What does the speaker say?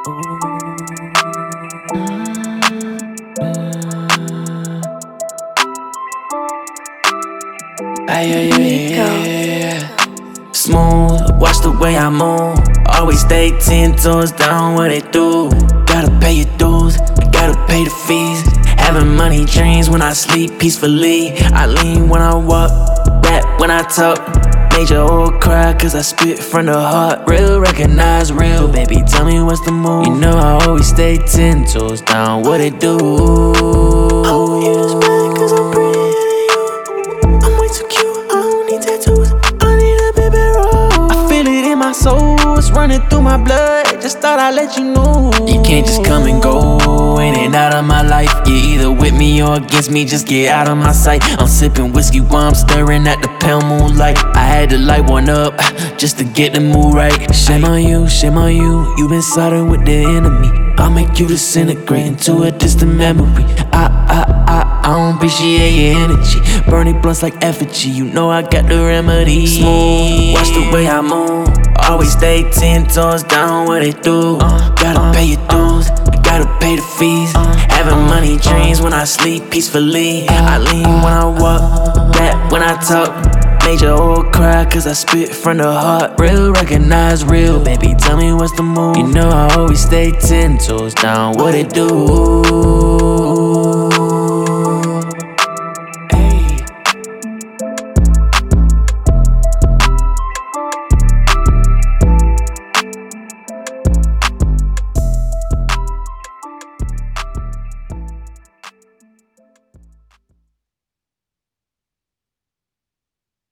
Smooth, watch the way I move. Always stay 10 toes down, what they do. Gotta pay your dues, gotta pay the fees. Having money dreams when I sleep peacefully. I lean when I walk, rap when I talk. Made your old cry cause I spit from the heart. Real, recognize real, baby, tell me what's the move. You know I always stay 10 toes down, what it do. Oh, you just mad cause I'm prettier than you. I'm way too cute, I don't need tattoos, I need a baby roll. I feel it in my soul, it's running through my blood. Just thought I'd let you know. You can't just come and go in and out of my life. You're either with me or against me, just get out of my sight. I'm sipping whiskey while I'm staring at the pale moonlight. I had to light one up just to get the mood right. Shame on you, you been siding with the enemy. I'll make you disintegrate into a distant memory. I don't appreciate your energy. Burning blunts like effigy, you know I got the remedy. Smooth, watch the way I move. Always stay 10 toes down, what they do. Gotta pay your dues, gotta pay the fees. Having money dreams when I sleep peacefully. I lean when I walk, rap when I talk. Made your old cry cause I spit from the heart. Real, recognize real, baby, tell me what's the move. You know I always stay 10 toes down, what it do.